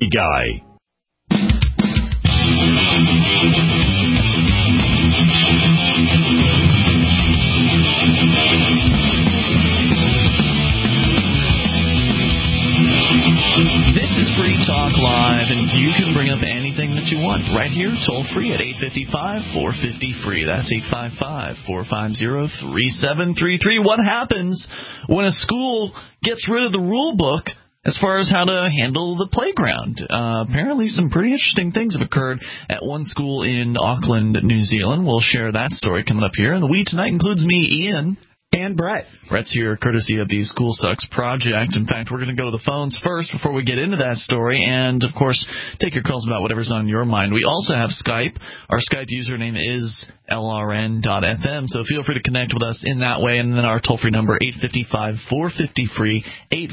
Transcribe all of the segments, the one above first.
lucky guy. This is Free Talk Live, and you can bring up anything that you want right here, toll free at 855-450-FREE. That's 855-450-3733. What happens when a school gets rid of the rule book as far as how to handle the playground? Apparently some pretty interesting things have occurred at one school in Auckland, New Zealand. We'll share that story coming up here. And the we tonight includes me, Ian. And Brett. Brett's here courtesy of the School Sucks Project. In fact, we're going to go to the phones first before we get into that story and, of course, take your calls about whatever's on your mind. We also have Skype. Our Skype username is lrn.fm, so feel free to connect with us in that way. And then our toll-free number, 855-450-FREE,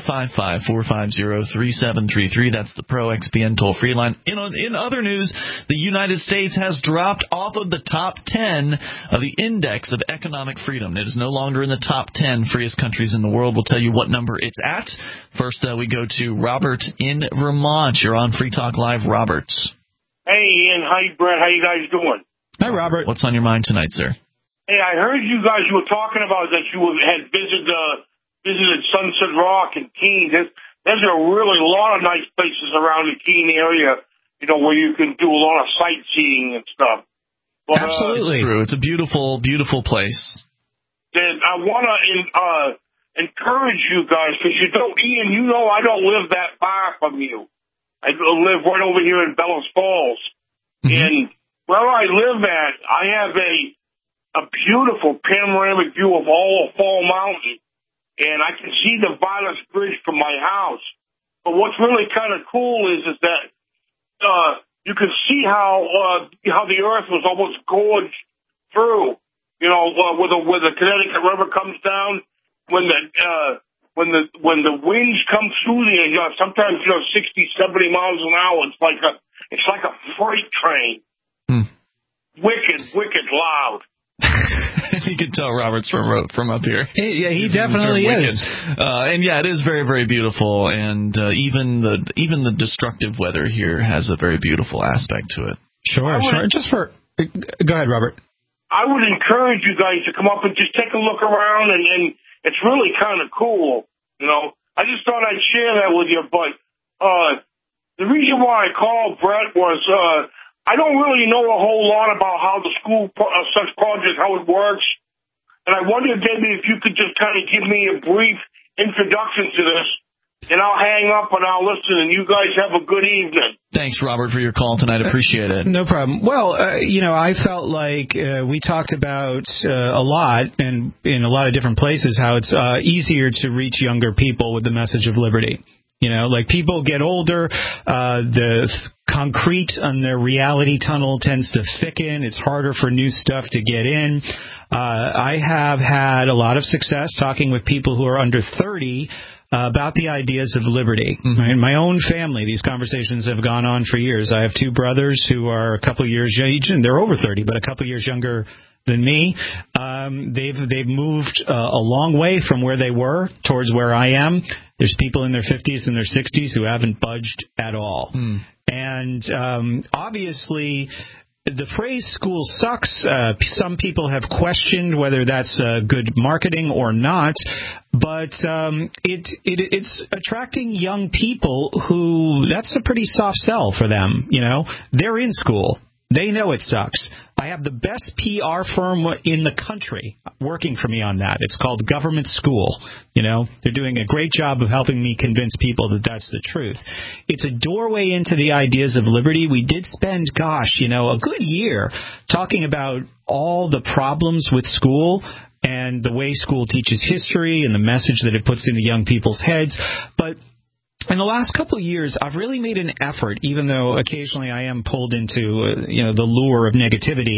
855-450-3733. That's the Pro XPN toll-free line. In other news, the United States has dropped off of the top 10 of the Index of Economic Freedom. It is no longer in the top 10 freest countries in the world. We'll tell you what number it's at. First, we go to Robert in Vermont. You're on Free Talk Live, Robert. Hey, Ian. Hi, Brett. How you guys doing? Hi, Robert. What's on your mind tonight, sir? Hey, I heard you were talking about that you had visited Sunset Rock and Keene. There's a really lot of nice places around the Keene area, where you can do a lot of sightseeing and stuff. But, absolutely. It's true. It's a beautiful, beautiful place. Then I want to encourage you guys, because Ian, I don't live that far from you. I live right over here in Bellows Falls. Mm-hmm. And where I live at, I have a beautiful panoramic view of all of Fall Mountain, and I can see the Vilas Bridge from my house. But what's really kind of cool is that you can see how the earth was almost gorged through. Where the Connecticut River comes down, when the winds come through there, sometimes 60, 70 miles an hour. It's like a freight train. Wicked loud. You can tell Robert's from up here. Yeah, he definitely is. And yeah, it is very, very beautiful. And even the destructive weather here has a very beautiful aspect to it. Sure. Go ahead, Robert. I would encourage you guys to come up and just take a look around, and it's really kind of cool. I just thought I'd share that with you. But the reason why I called Brett was I don't really know a whole lot about how the School Sucks Project, how it works. And I wondered maybe if you could just kind of give me a brief introduction to this. And I'll hang up and I'll listen, and you guys have a good evening. Thanks, Robert, for your call tonight. Appreciate it. No problem. Well, I felt like we talked about a lot and in a lot of different places how it's easier to reach younger people with the message of liberty. Like people get older, the concrete on their reality tunnel tends to thicken. It's harder for new stuff to get in. I have had a lot of success talking with people who are under 30 about the ideas of liberty. Mm-hmm. In my own family, these conversations have gone on for years. I have two brothers who are a couple years age, and they're over 30, but a couple years younger than me. They've moved a long way from where they were towards where I am. There's people in their 50s and their 60s who haven't budged at all. And obviously, the phrase school sucks, some people have questioned whether that's good marketing or not, but it's attracting young people who, that's a pretty soft sell for them. They're in school. They know it sucks. I have the best PR firm in the country working for me on that. It's called Government School. They're doing a great job of helping me convince people that that's the truth. It's a doorway into the ideas of liberty. We did spend, a good year talking about all the problems with school and the way school teaches history and the message that it puts into young people's heads. But in the last couple of years, I've really made an effort, even though occasionally I am pulled into, the lure of negativity,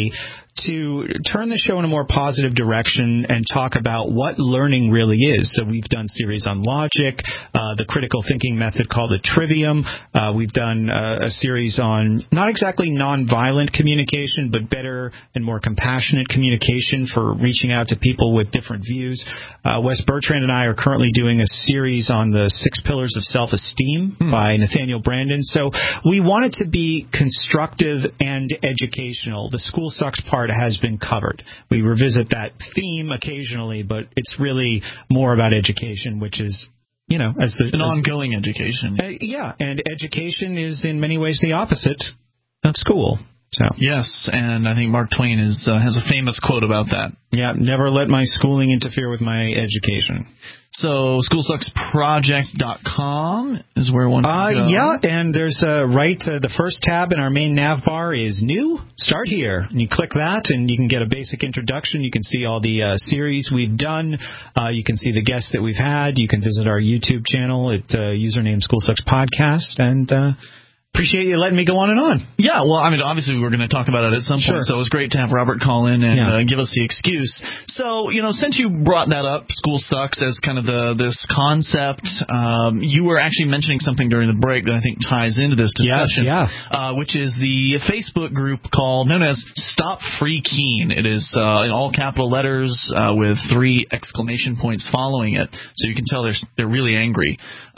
to turn the show in a more positive direction and talk about what learning really is. So we've done series on logic, the critical thinking method called the Trivium. We've done a series on not exactly nonviolent communication, but better and more compassionate communication for reaching out to people with different views. Wes Bertrand and I are currently doing a series on the 6 Pillars of Self-Esteem by Nathaniel Branden. So we want it to be constructive and educational. The school sucks part has been covered. We revisit that theme occasionally, but it's really more about education, which is, ongoing education. Yeah, and education is in many ways the opposite of school. So. Yes, and I think Mark Twain has a famous quote about that. Yeah, never let my schooling interfere with my education. So, schoolsucksproject.com is where one can go. Yeah, and there's the first tab in our main nav bar is new. Start here. And you click that, and you can get a basic introduction. You can see all the series we've done. You can see the guests that we've had. You can visit our YouTube channel at username School Sucks Podcast, and appreciate you letting me go on and on. Yeah, well, obviously we're going to talk about it at some point, so it was great to have Robert call in and give us the excuse. So, since you brought that up, School Sucks, as kind of this concept, you were actually mentioning something during the break that I think ties into this discussion, which is the Facebook group known as Stop Free Keene. It is in all capital letters with 3 exclamation points following it, so you can tell they're really angry.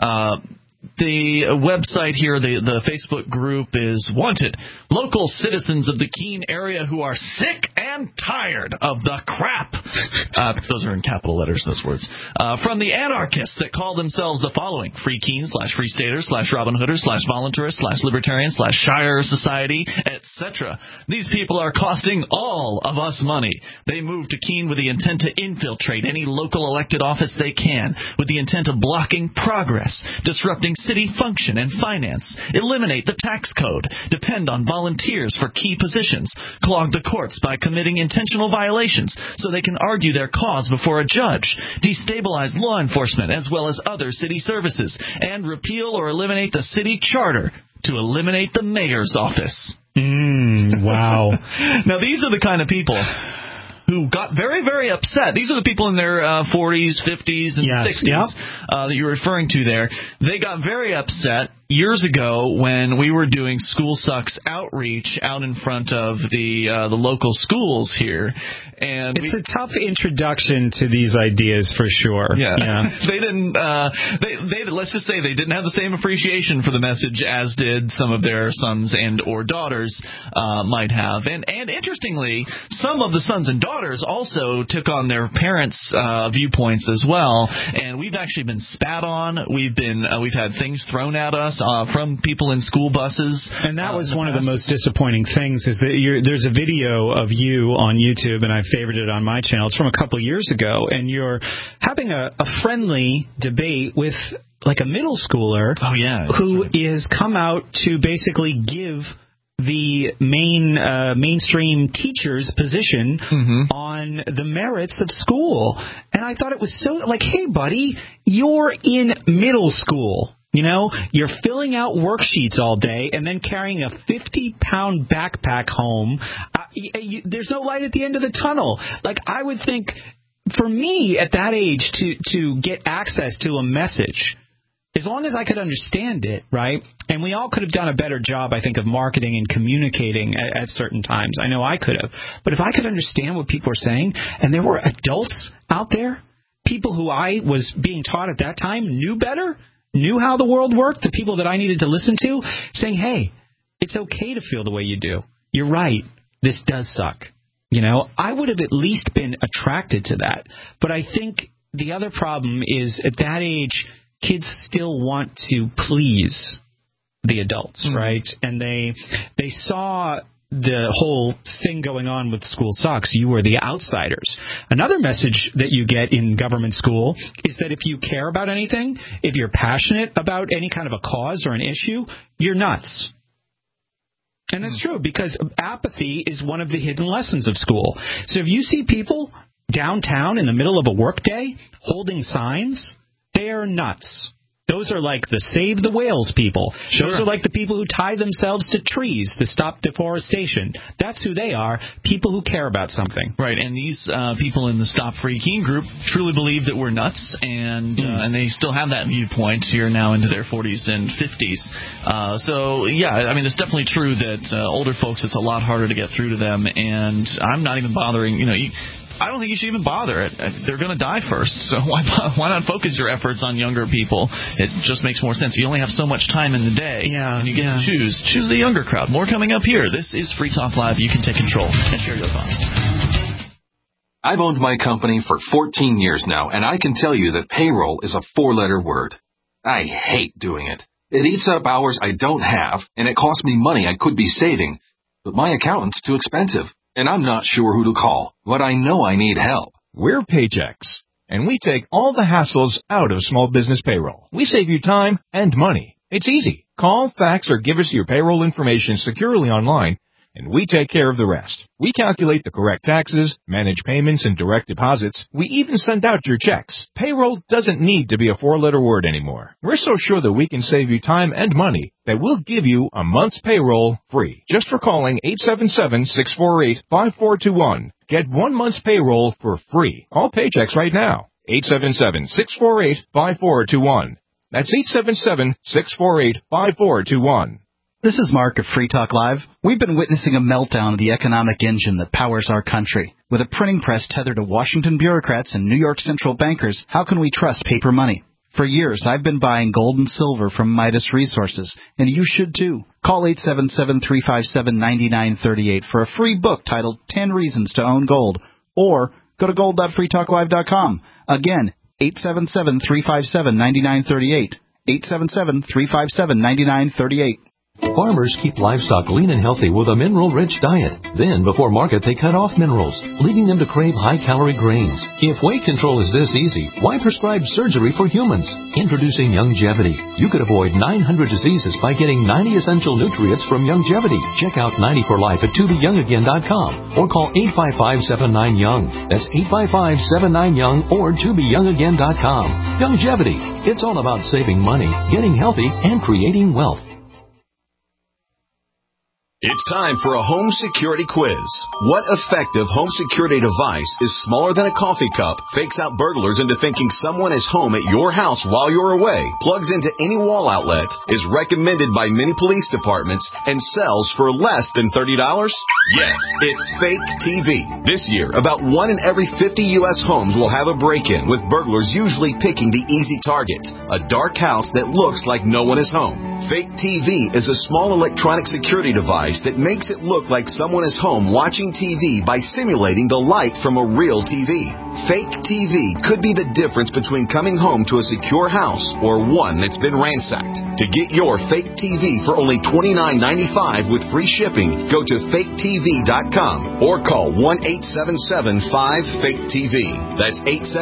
The website here, the Facebook group is wanted. Local citizens of the Keene area who are sick and tired of the crap. Those are in capital letters, those words. From the anarchists that call themselves the following: Free Keene /Free Staters /Robin Hooders /Voluntarist /Libertarian /Shire Society, etc. These people are costing all of us money. They moved to Keene with the intent to infiltrate any local elected office they can, with the intent of blocking progress, disrupting city function and finance, eliminate the tax code, depend on volunteers for key positions, clog the courts by committing intentional violations so they can argue their cause before a judge, destabilize law enforcement as well as other city services, and repeal or eliminate the city charter to eliminate the mayor's office. Wow. Now, these are the kind of people who got very, very upset. These are the people in their 40s, 50s, and 60s that you're referring to there. They got very upset years ago when we were doing School Sucks outreach out in front of the local schools here. And it's a tough introduction to these ideas for sure. Yeah. They didn't. Let's just say they didn't have the same appreciation for the message as did some of their sons and or daughters might have. And interestingly, some of the sons and daughters also took on their parents' viewpoints as well. And we've actually been spat on. We've had things thrown at us from people in school buses. And that was one of the most disappointing things is that there's a video of you on YouTube, and I favorited it on my channel. It's from a couple years ago, and you're having a friendly debate with like a middle schooler who is come out to basically give the mainstream teacher's position on the merits of school. And I thought it was so hey, buddy, you're in middle school. You're filling out worksheets all day and then carrying a 50-pound backpack home. There's no light at the end of the tunnel. I would think, for me at that age, to get access to a message, as long as I could understand it, right? And we all could have done a better job, I think, of marketing and communicating at certain times. I know I could have. But if I could understand what people were saying, and there were adults out there, people who I was being taught at that time knew better, knew how the world worked, the people that I needed to listen to, saying, hey, it's okay to feel the way you do. You're right. This does suck. I would have at least been attracted to that. But I think the other problem is at that age, kids still want to please the adults, right? And they saw the whole thing going on with School Sucks. You were the outsiders. Another message that you get in government school is that if you care about anything, if you're passionate about any kind of a cause or an issue, you're nuts. And that's true, because apathy is one of the hidden lessons of school. So if you see people downtown in the middle of a workday holding signs, they are nuts. Those are like the Save the Whales people. Sure. Those are like the people who tie themselves to trees to stop deforestation. That's who they are, people who care about something. Right, and these people in the Stop Freaking group truly believe that we're nuts, and they still have that viewpoint here now into their 40s and 50s. So, yeah, I mean, it's definitely true that older folks, it's a lot harder to get through to them, and I'm not even bothering, I don't think you should even bother. They're going to die first, so why not focus your efforts on younger people? It just makes more sense. You only have so much time in the day, and you get to choose. Choose the younger crowd. More coming up here. This is Free Talk Live. You can take control and share your thoughts. I've owned my company for 14 years now, and I can tell you that payroll is a 4-letter word. I hate doing it. It eats up hours I don't have, and it costs me money I could be saving. But my accountant's too expensive, and I'm not sure who to call, but I know I need help. We're Paychex, and we take all the hassles out of small business payroll. We save you time and money. It's easy. Call, fax, or give us your payroll information securely online, and we take care of the rest. We calculate the correct taxes, manage payments and direct deposits. We even send out your checks. Payroll doesn't need to be a 4-letter word anymore. We're so sure that we can save you time and money that we'll give you a month's payroll free just for calling 877-648-5421. Get 1 month's payroll for free. Call Paychex right now. 877-648-5421. That's 877-648-5421. This is Mark of Free Talk Live. We've been witnessing a meltdown of the economic engine that powers our country. With a printing press tethered to Washington bureaucrats and New York central bankers, how can we trust paper money? For years, I've been buying gold and silver from Midas Resources, and you should too. Call 877-357-9938 for a free book titled 10 Reasons to Own Gold, or go to gold.freetalklive.com. Again, 877-357-9938. 877-357-9938. Farmers keep livestock lean and healthy with a mineral-rich diet. Then, before market, they cut off minerals, leading them to crave high-calorie grains. If weight control is this easy, why prescribe surgery for humans? Introducing Youngevity. You could avoid 900 diseases by getting 90 essential nutrients from Youngevity. Check out 90 for Life at tobeyoungagain.com or call 855-79-YOUNG. That's 855-79-YOUNG or tobeyoungagain.com. Youngevity. It's all about saving money, getting healthy, and creating wealth. It's time for a home security quiz. What effective home security device is smaller than a coffee cup, fakes out burglars into thinking someone is home at your house while you're away, plugs into any wall outlet, is recommended by many police departments, and sells for less than $30? Yes, it's Fake TV. This year, about 1 in every 50 U.S. homes will have a break-in, with burglars usually picking the easy target, a dark house that looks like no one is home. Fake TV is a small electronic security device that makes it look like someone is home watching TV by simulating the light from a real TV. Fake TV could be the difference between coming home to a secure house or one that's been ransacked. To get your Fake TV for only $29.95 with free shipping, go to faketv.com or call 1-877-5-FAKE-TV. That's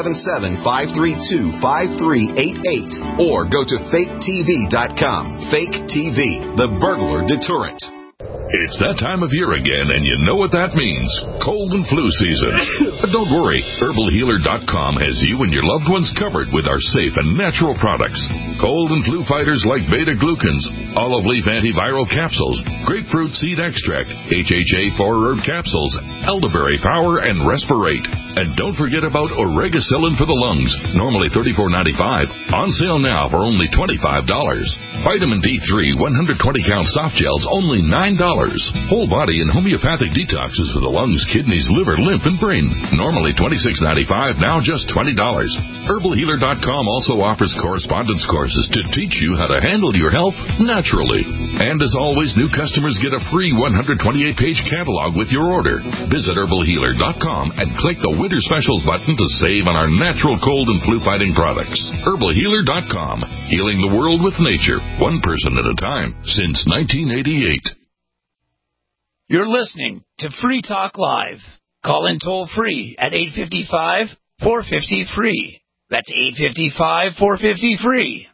877-532-5388 or go to faketv.com. Fake TV, the burglar deterrent. It's that time of year again, and you know what that means. Cold and flu season. But don't worry. HerbalHealer.com has you and your loved ones covered with our safe and natural products. Cold and flu fighters like beta-glucans, olive leaf antiviral capsules, grapefruit seed extract, HHA 4-herb capsules, elderberry power, and respirate. And don't forget about Oregacillin for the lungs, normally $34.95. On sale now for only $25. Vitamin D3 120-count soft gels, only $9. Whole body and homeopathic detoxes for the lungs, kidneys, liver, lymph, and brain. Normally $26.95, now just $20. HerbalHealer.com also offers correspondence courses to teach you how to handle your health naturally. And as always, new customers get a free 128-page catalog with your order. Visit HerbalHealer.com and click the Winter Specials button to save on our natural cold and flu-fighting products. HerbalHealer.com. Healing the world with nature, one person at a time, since 1988. You're listening to Free Talk Live. Call in toll free at 855-450-FREE. That's 855-450-FREE.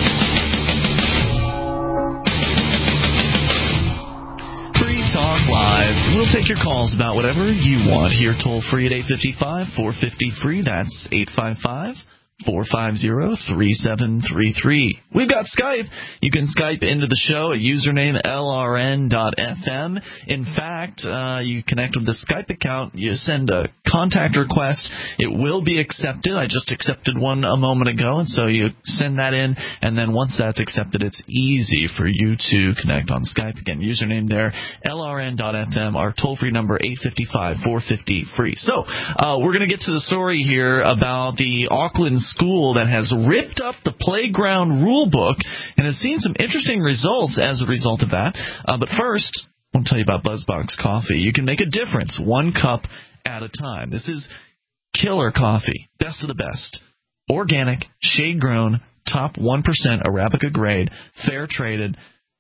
Free Talk Live. whatever you want here toll-free at 855-450-FREE. That's 855-450-3733. We've got Skype. You can Skype into the show at username LRN.FM. In fact, you connect with the Skype account. You send a contact request. It will be accepted. I just accepted one a moment ago, and so you send that in, and then once that's accepted, it's easy for you to connect on Skype. Again, username there, LRN.FM. Our toll-free number, 855-450-FREE. So we're going to get to the story here about the Auckland school that has ripped up the playground rule book and has seen some interesting results as a result of that. But first, I want to tell you about BuzzBox Coffee. You can make a difference one cup at a time. This is killer coffee, best of the best. Organic, shade-grown, top 1% Arabica grade, fair-traded.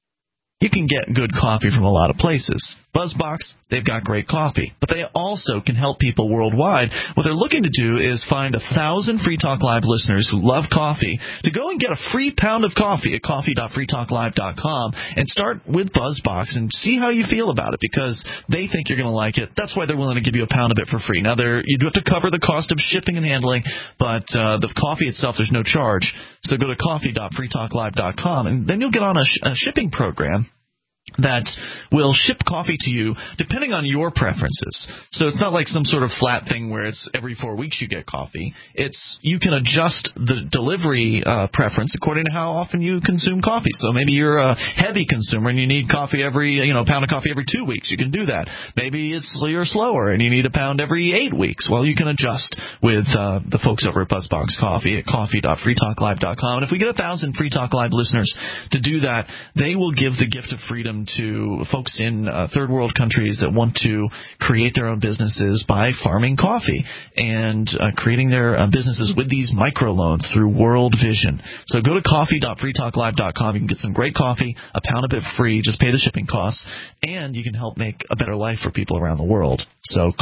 You can get good coffee from a lot of places. BuzzBox, they've got great coffee, but they also can help people worldwide. What they're looking to do is find 1,000 Free Talk Live listeners who love coffee to go and get a free pound of coffee at coffee.freetalklive.com and start with BuzzBox and see how you feel about it, because they think you're going to like it. That's why they're willing to give you a pound of it for free. Now, you do have to cover the cost of shipping and handling, but the coffee itself, there's no charge. So go to coffee.freetalklive.com, and then you'll get on a shipping program that will ship coffee to you depending on your preferences. So it's not like some sort of flat thing where it's every 4 weeks you get coffee. You can adjust the delivery preference according to how often you consume coffee. So maybe you're a heavy consumer and you need coffee pound of coffee every 2 weeks. You can do that. Maybe you're slower and you need a pound every 8 weeks. Well, you can adjust with the folks over at BuzzBox Coffee at coffee.freetalklive.com. And if we get 1,000 Free Talk Live listeners to do that, they will give the gift of freedom to folks in third world countries that want to create their own businesses by farming coffee and creating their businesses with these microloans through World Vision. So go to coffee.freetalklive.com. You can get some great coffee, a pound of it free, just pay the shipping costs, and you can help make a better life for people around the world. So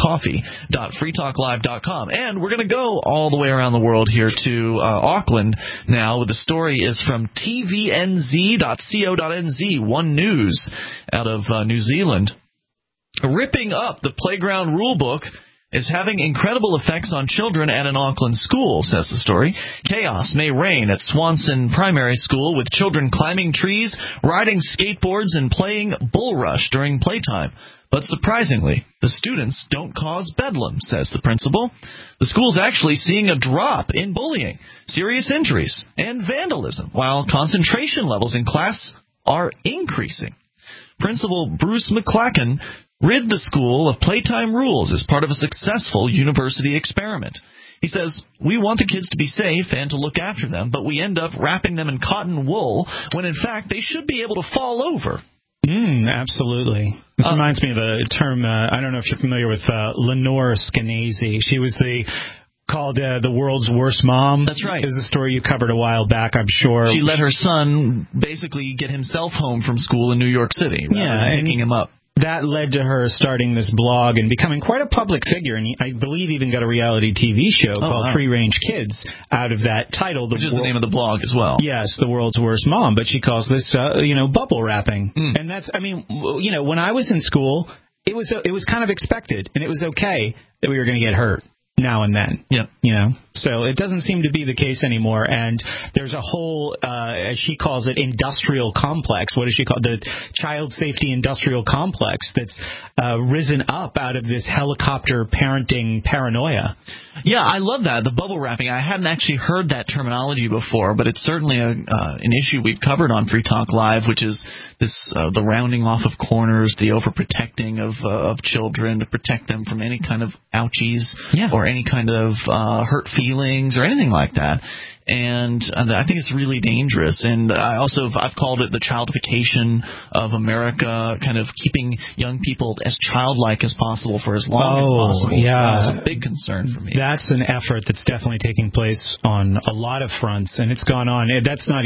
coffee.freetalklive.com. And we're going to go all the way around the world here to Auckland now. The story is from tvnz.co.nz, One News out of New Zealand. Ripping up the playground rule book is having incredible effects on children at an Auckland school, says the story. Chaos may reign at Swanson Primary School, with children climbing trees, riding skateboards, and playing bull rush during playtime. But surprisingly, the students don't cause bedlam, says the principal. The school's actually seeing a drop in bullying, serious injuries, and vandalism, while concentration levels in class are increasing. Principal Bruce McClacken rid the school of playtime rules as part of a successful university experiment. He says, "We want the kids to be safe and to look after them, but we end up wrapping them in cotton wool when, in fact, they should be able to fall over." Absolutely. This reminds me of a term, I don't know if you're familiar with Lenore Skenazy. She was called the world's worst mom. That's right. It was a story you covered a while back, I'm sure. She let her son basically get himself home from school in New York City rather than picking him up. That led to her starting this blog and becoming quite a public figure, and I believe even got a reality TV show called Free Range Kids out of that title. Which is the name of the blog as well. Yes, the world's worst mom, but she calls this, bubble wrapping. And that's, when I was in school, it was kind of expected, and it was okay that we were going to get hurt now and then. Yep. So it doesn't seem to be the case anymore, and there's a whole, as she calls it, industrial complex. What does she call it? The child safety industrial complex that's risen up out of this helicopter parenting paranoia. Yeah, I love that, the bubble wrapping. I hadn't actually heard that terminology before, but it's certainly an issue we've covered on Free Talk Live, which is this the rounding off of corners, the overprotecting of children to protect them from any kind of ouchies or any kind of hurt feelings or anything like that. And I think it's really dangerous. And I've called it the childification of America, kind of keeping young people as childlike as possible for as long as possible. Yeah. So it's a big concern for me. That's an effort that's definitely taking place on a lot of fronts, and it's gone on. That's not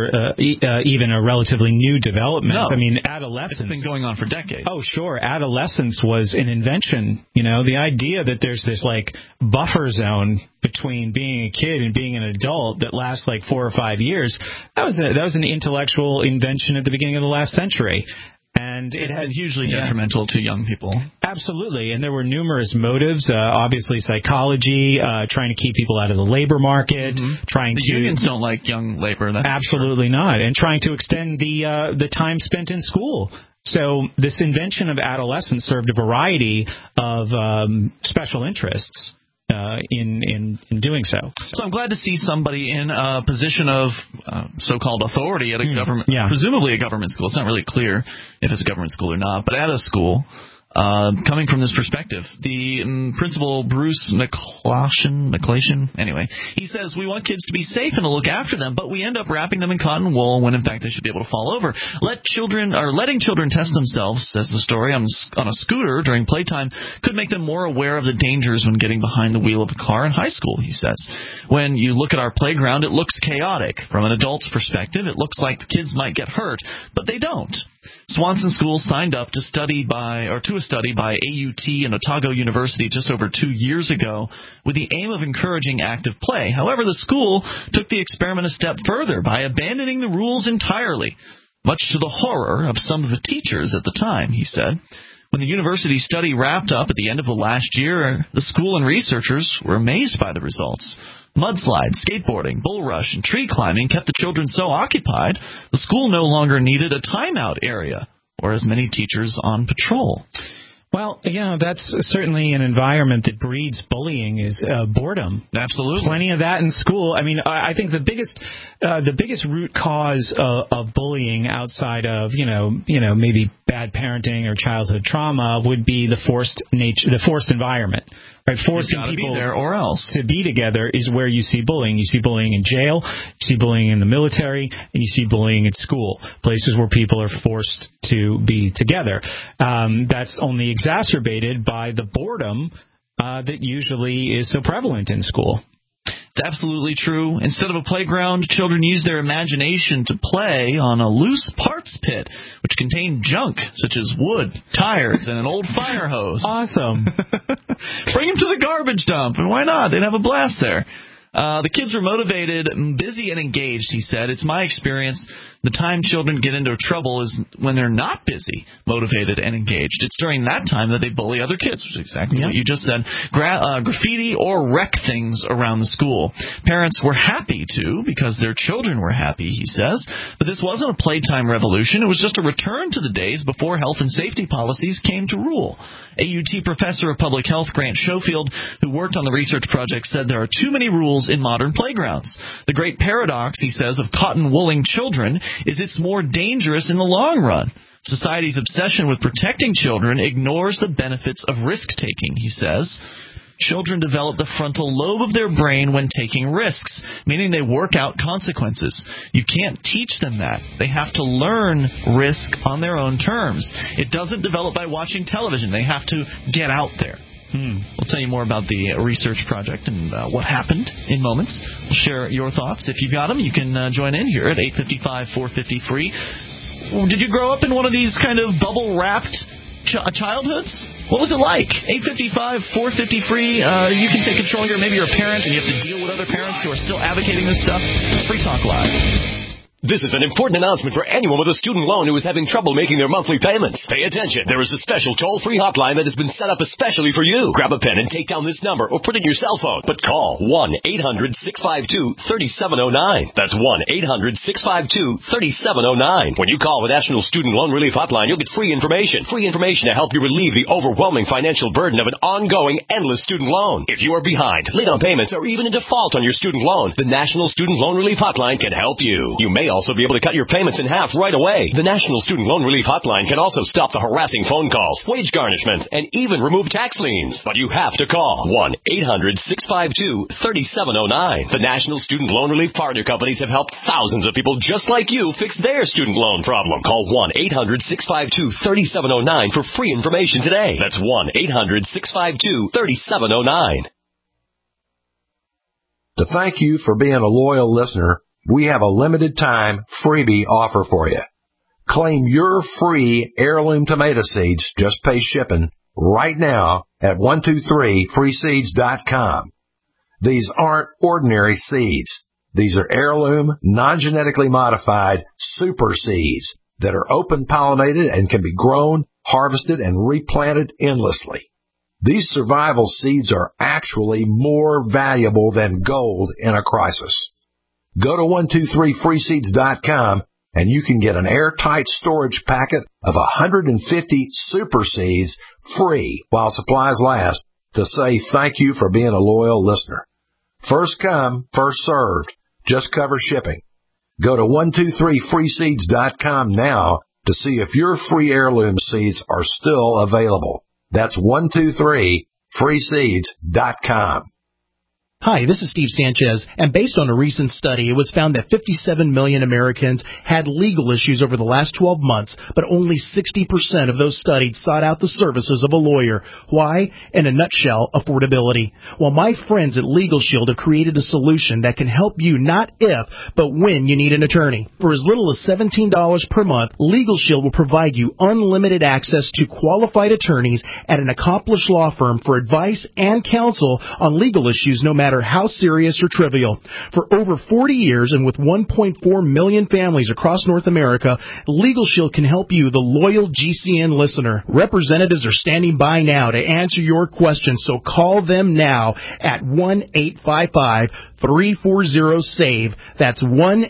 even a relatively new development. No. I mean, adolescence. It's been going on for decades. Oh, sure. Adolescence was an invention. The idea that there's this buffer zone between being a kid and being an adult that lasts 4 or 5 years, that was an intellectual invention at the beginning of the last century. And it had hugely detrimental to young people. Absolutely. And there were numerous motives, obviously psychology, trying to keep people out of the labor market, The unions don't like young labor. That's absolutely not. And trying to extend the time spent in school. So this invention of adolescence served a variety of special interests in doing so. So I'm glad to see somebody in a position of so-called authority at a government, presumably a government school. It's not really clear if it's a government school or not, but at a school. Coming from this perspective, the principal, Bruce McClashin, anyway, he says, we want kids to be safe and to look after them, but we end up wrapping them in cotton wool when in fact they should be able to fall over. Letting children test themselves, says the story, on a scooter during playtime could make them more aware of the dangers when getting behind the wheel of a car in high school, he says. When you look at our playground, it looks chaotic. From an adult's perspective, it looks like the kids might get hurt, but they don't. Swanson Schools signed up to a study by AUT and Otago University just over 2 years ago with the aim of encouraging active play. However, the school took the experiment a step further by abandoning the rules entirely, much to the horror of some of the teachers at the time, he said. When the university study wrapped up at the end of the last year, the school and researchers were amazed by the results. Mudslides, skateboarding, bull rush, and tree climbing kept the children so occupied, the school no longer needed a timeout area or as many teachers on patrol. Well, that's certainly an environment that breeds bullying is boredom. Absolutely. Plenty of that in school. I mean, I think the biggest root cause of bullying outside of, maybe bad parenting or childhood trauma would be the forced environment. Right, forcing people be there or else to be together is where you see bullying. You see bullying in jail, you see bullying in the military, and you see bullying at school, places where people are forced to be together. That's only exacerbated by the boredom that usually is so prevalent in school. It's absolutely true. Instead of a playground, children use their imagination to play on a loose parts pit, which contained junk such as wood, tires, and an old fire hose. Awesome. Bring them to the garbage dump, and why not? They'd have a blast there. The kids are motivated, busy, and engaged, he said. It's my experience the time children get into trouble is when they're not busy, motivated, and engaged. It's during that time that they bully other kids, which is exactly what you just said. Graffiti or wreck things around the school. Parents were happy to because their children were happy, he says. But this wasn't a playtime revolution. It was just a return to the days before health and safety policies came to rule. AUT professor of public health Grant Schofield, who worked on the research project, said there are too many rules in modern playgrounds. The great paradox, he says, of cotton-wooling children is it's more dangerous in the long run. Society's obsession with protecting children ignores the benefits of risk-taking, he says. Children develop the frontal lobe of their brain when taking risks, meaning they work out consequences. You can't teach them that. They have to learn risk on their own terms. It doesn't develop by watching television. They have to get out there. We'll tell you more about the research project and what happened in moments. We'll share your thoughts. If you've got them, you can join in here at 855-450-FREE. Did you grow up in one of these kind of bubble-wrapped childhoods? What was it like? 855-450-FREE. You can take control here. Maybe you're a parent and you have to deal with other parents who are still advocating this stuff. It's Free Talk Live. This is an important announcement for anyone with a student loan who is having trouble making their monthly payments. Pay attention. There is a special toll-free hotline that has been set up especially for you. Grab a pen and take down this number or put it in your cell phone. But call 1-800-652-3709. That's 1-800-652-3709. When you call the National Student Loan Relief Hotline, you'll get free information. Free information to help you relieve the overwhelming financial burden of an ongoing, endless student loan. If you are behind, late on payments, or even in default on your student loan, the National Student Loan Relief Hotline can help you. You may also be able to cut your payments in half right away. The National Student Loan Relief Hotline can also stop the harassing phone calls, wage garnishments, and even remove tax liens. But you have to call 1-800-652-3709. The National Student Loan Relief Partner Companies have helped thousands of people just like you fix their student loan problem. Call 1-800-652-3709 for free information today. That's 1-800-652-3709. To thank you for being a loyal listener, we have a limited time freebie offer for you. Claim your free heirloom tomato seeds, just pay shipping, right now at 123freeseeds.com. These aren't ordinary seeds. These are heirloom, non-genetically modified super seeds that are open pollinated and can be grown, harvested, and replanted endlessly. These survival seeds are actually more valuable than gold in a crisis. Go to 123freeseeds.com and you can get an airtight storage packet of 150 super seeds free while supplies last to say thank you for being a loyal listener. First come, first served. Just cover shipping. Go to 123freeseeds.com now to see if your free heirloom seeds are still available. That's 123freeseeds.com. Hi, this is Steve Sanchez, and based on a recent study, it was found that 57 million Americans had legal issues over the last 12 months, but only 60% of those studied sought out the services of a lawyer. Why? In a nutshell, affordability. Well, my friends at Legal Shield have created a solution that can help you not if, but when you need an attorney. For as little as $17 per month, Legal Shield will provide you unlimited access to qualified attorneys at an accomplished law firm for advice and counsel on legal issues no matter how serious or trivial. For over 40 years and with 1.4 million families across North America, Legal Shield can help you, the loyal GCN listener. Representatives are standing by now to answer your questions, so call them now at 1-855-340-SAVE. That's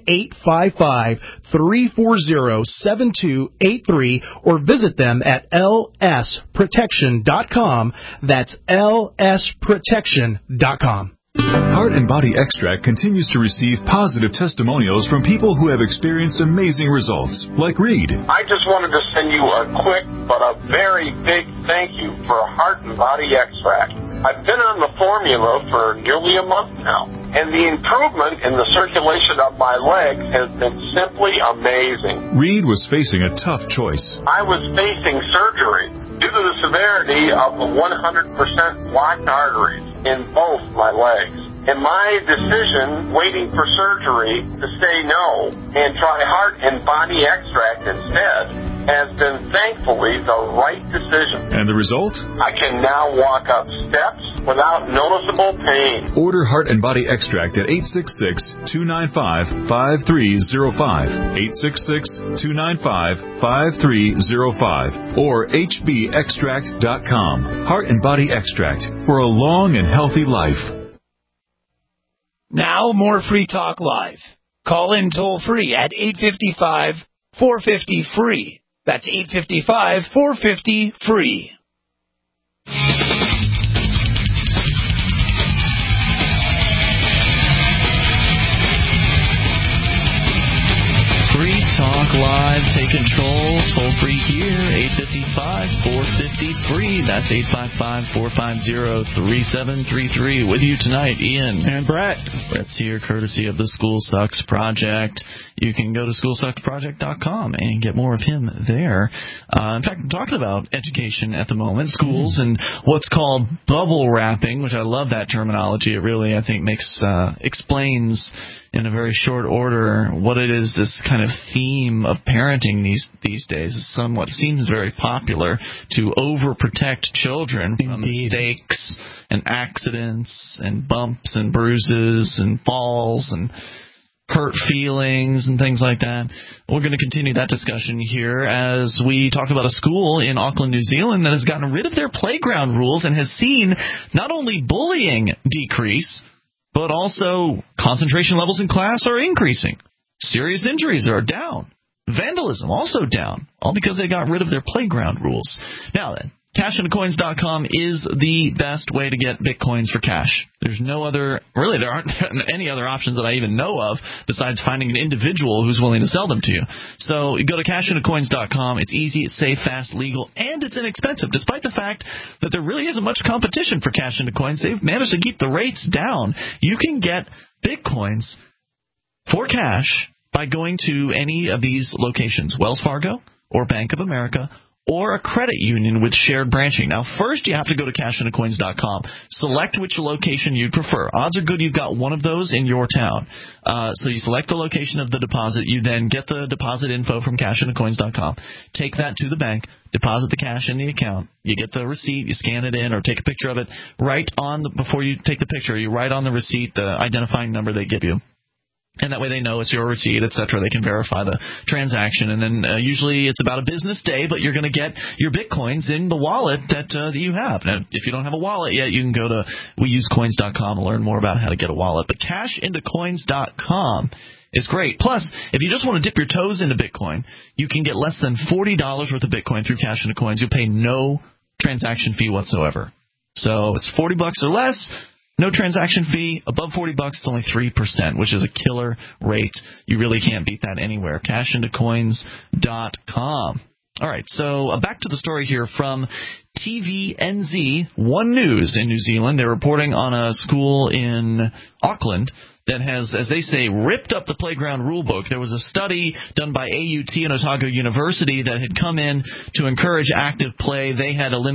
1-855-340-7283, or visit them at lsprotection.com. That's lsprotection.com. Heart and Body Extract continues to receive positive testimonials from people who have experienced amazing results, like Reed. I just wanted to send you a quick but a very big thank you for Heart and Body Extract. I've been on the formula for nearly a month now, and the improvement in the circulation of my legs has been simply amazing. Reed was facing a tough choice. I was facing surgery due to the severity of the 100% blocked arteries in both my legs. And my decision, waiting for surgery, to say no and try Heart and Body Extract instead, has been thankfully the right decision. And the result? I can now walk up steps without noticeable pain. Order Heart and Body Extract at 866-295-5305, 866-295-5305, or hbextract.com. Heart and Body Extract for a long and healthy life. Now more Free Talk Live. Call in toll free at 855-450-FREE. That's 855-450-FREE. Free Talk Live, take control, toll free here, 855-450-FREE. That's 855-450-3733. With you tonight, Ian. And Brett. Brett's here, courtesy of the School Sucks Project. You can go to schoolsucksproject.com and get more of him there. In fact, I'm talking about education at the moment, schools, and what's called bubble wrapping, which I love that terminology. It really, I think, explains in a very short order what it is. This kind of theme of parenting these days is somewhat seems very popular, to overprotect children from mistakes and accidents and bumps and bruises and falls and hurt feelings and things like that. We're going to continue that discussion here as we talk about a school in Auckland, New Zealand that has gotten rid of their playground rules and has seen not only bullying decrease, but also concentration levels in class are increasing. Serious injuries are down. Vandalism also down, all because they got rid of their playground rules. Now then, CashIntoCoins.com is the best way to get Bitcoins for cash. There's no other, really there aren't any other options that I even know of besides finding an individual who's willing to sell them to you. So you go to CashIntoCoins.com. It's easy, it's safe, fast, legal, and it's inexpensive. Despite the fact that there really isn't much competition for Cash Into Coins, they've managed to keep the rates down. You can get Bitcoins for cash by going to any of these locations, Wells Fargo or Bank of America, or a credit union with shared branching. Now, first you have to go to CashIntoCoins.com. Select which location you'd prefer. Odds are good you've got one of those in your town. So you select the location of the deposit. You then get the deposit info from CashIntoCoins.com. Take that to the bank. Deposit the cash in the account. You get the receipt. You scan it in or take a picture of it. Before you take the picture, you write on the receipt the identifying number they give you. And that way they know it's your receipt, etc. They can verify the transaction. And then usually it's about a business day, but you're going to get your Bitcoins in the wallet that you have. Now, if you don't have a wallet yet, you can go to weusecoins.com and learn more about how to get a wallet. But cashintocoins.com is great. Plus, if you just want to dip your toes into Bitcoin, you can get less than $40 worth of Bitcoin through Cash Into Coins. You'll pay no transaction fee whatsoever. So it's $40 or less. No transaction fee. Above $40, it's only 3%, which is a killer rate. You really can't beat that anywhere. Cashintocoins.com. All right, so back to the story here from TVNZ One News in New Zealand. They're reporting on a school in Auckland that has, as they say, ripped up the playground rulebook. There was a study done by AUT and Otago University that had come in to encourage active play. They'd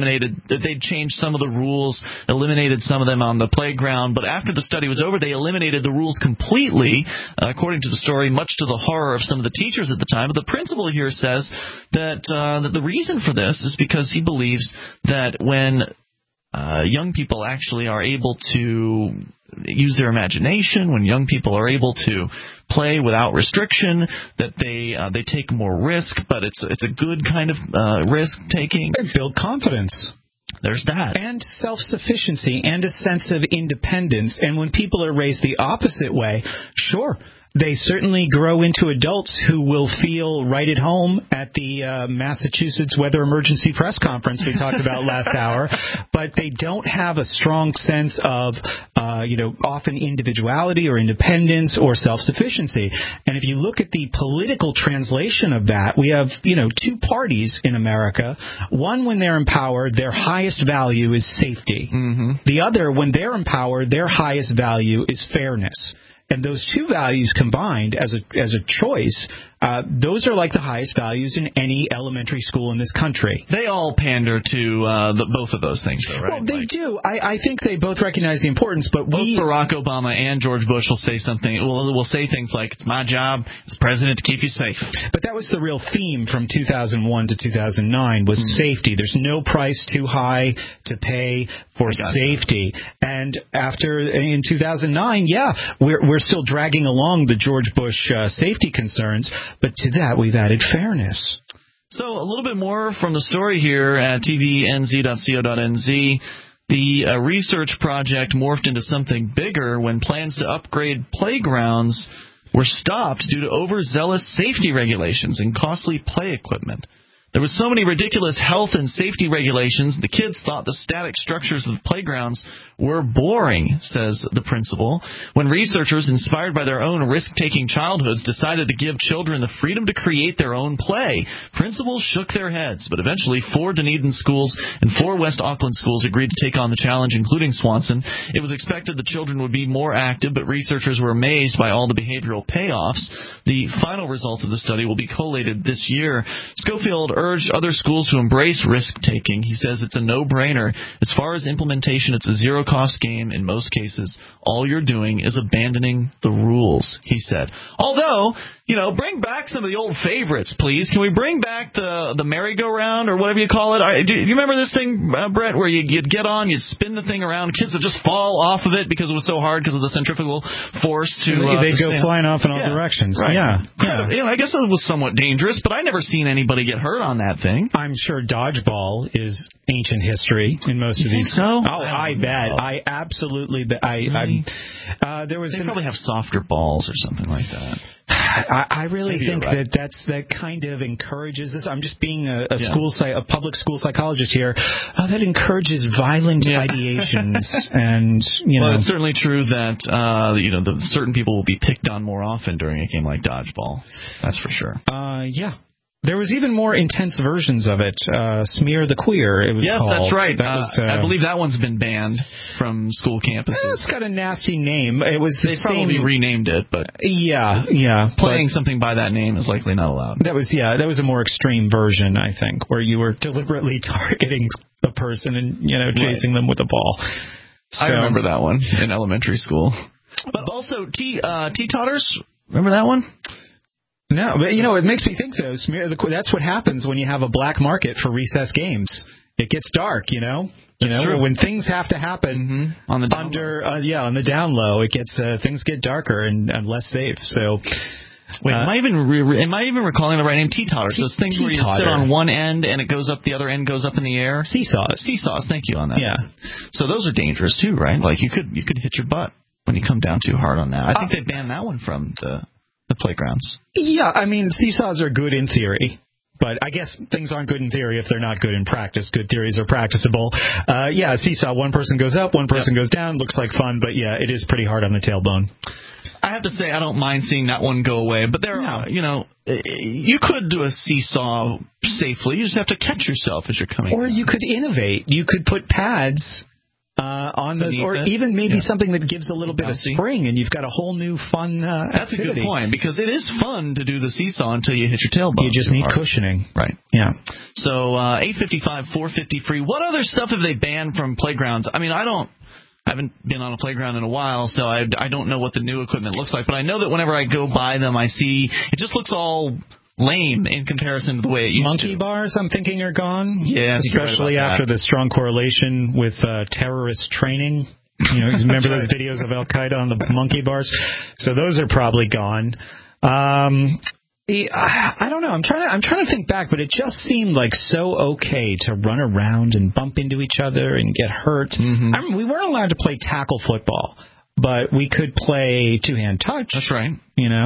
changed some of the rules, eliminated some of them on the playground, but after the study was over, they eliminated the rules completely, according to the story, much to the horror of some of the teachers at the time. But the principal here says that the reason for this is because he believes that when young people actually are able to use their imagination, when young people are able to play without restriction, that they take more risk, but it's a good kind of risk taking. They build confidence. There's that. And self-sufficiency and a sense of independence. And when people are raised the opposite way, sure, they certainly grow into adults who will feel right at home at the Massachusetts Weather Emergency Press Conference we talked about last hour, but they don't have a strong sense of, often individuality or independence or self-sufficiency. And if you look at the political translation of that, we have, two parties in America. One, when they're in power, their highest value is safety. Mm-hmm. The other, when they're in power, their highest value is fairness. And those two values combined as a choice, those are like the highest values in any elementary school in this country. They all pander to both of those things, though, right? Well, they do. I think they both recognize the importance, but both Barack Obama and George Bush will say something. Will say things like, "It's my job as president to keep you safe." But that was the real theme from 2001 to 2009 was safety. There's no price too high to pay for safety. And in 2009, we're still dragging along the George Bush safety concerns, but to that we've added fairness. So a little bit more from the story here at tvnz.co.nz. The research project morphed into something bigger when plans to upgrade playgrounds were stopped due to overzealous safety regulations and costly play equipment. There were so many ridiculous health and safety regulations, the kids thought the static structures of the playgrounds were boring, says the principal. When researchers, inspired by their own risk-taking childhoods, decided to give children the freedom to create their own play, principals shook their heads. But eventually, 4 Dunedin schools and 4 West Auckland schools agreed to take on the challenge, including Swanson. It was expected the children would be more active, but researchers were amazed by all the behavioral payoffs. The final results of the study will be collated this year. Schofield urged other schools to embrace risk-taking. He says it's a no-brainer. As far as implementation, it's a zero-cost game in most cases. All you're doing is abandoning the rules, he said. Although, bring back some of the old favorites, please. Can we bring back the merry-go-round or whatever you call it? Do you remember this thing, Brett, where you'd get on, you'd spin the thing around, kids would just fall off of it because it was so hard because of the centrifugal force to... They'd go flying off in all directions. Right. Yeah. I guess it was somewhat dangerous, but I never seen anybody get hurt on that thing. I'm sure dodgeball is ancient history in most of these. So? Oh, I bet. I absolutely bet. They probably have softer balls or something like that. I really think that kind of encourages this. I'm just being a public school psychologist here. That encourages violent ideations, and Well, it's certainly true that certain people will be picked on more often during a game like dodgeball. That's for sure. Yeah. There was even more intense versions of it. Smear the Queer, it was called. Yes, that's right. I believe that one's been banned from school campuses. It's got a nasty name. It was They probably renamed it, but playing something by that name is likely not allowed. That was a more extreme version, I think, where you were deliberately targeting a person and chasing them with a ball. I remember that one in elementary school. But also Teetotters, remember that one? No, but it makes me think though. That's what happens when you have a black market for recess games. It gets dark, That's true. When things have to happen on the down on the down low, it gets things get darker and less safe. So. Wait, am I even recalling the right name? Teetotters. Those things where you sit on one end and it goes up, the other end goes up in the air. Seesaws. Thank you on that. Yeah. So those are dangerous too, right? Like you could hit your butt when you come down too hard on that. I think they banned that one from the playgrounds. Yeah, I mean seesaws are good in theory. But I guess things aren't good in theory if they're not good in practice. Good theories are practicable. Seesaw, one person goes up, one person goes down. Looks like fun, but yeah, it is pretty hard on the tailbone. I have to say I don't mind seeing that one go away, but you could do a seesaw safely. You just have to catch yourself as you're coming. Or you could innovate. You could put pads on those, or even maybe something that gives a little bit of spring, and you've got a whole new fun That's activity. a good point, because it is fun to do the seesaw until you hit your tailbone. You just need cushioning. Right. Yeah. So 855-450 free. What other stuff have they banned from playgrounds? I mean, I haven't been on a playground in a while, so I don't know what the new equipment looks like. But I know that whenever I go by them, I see it just looks all lame in comparison to the way it used to. Monkey bars, I'm thinking, are gone. Yeah, especially after the strong correlation with terrorist training. Remember those videos of Al Qaeda on the monkey bars? So those are probably gone. I don't know. I'm trying to think back, but it just seemed like so okay to run around and bump into each other and get hurt. I mean, we weren't allowed to play tackle football, but we could play two-hand touch. That's right.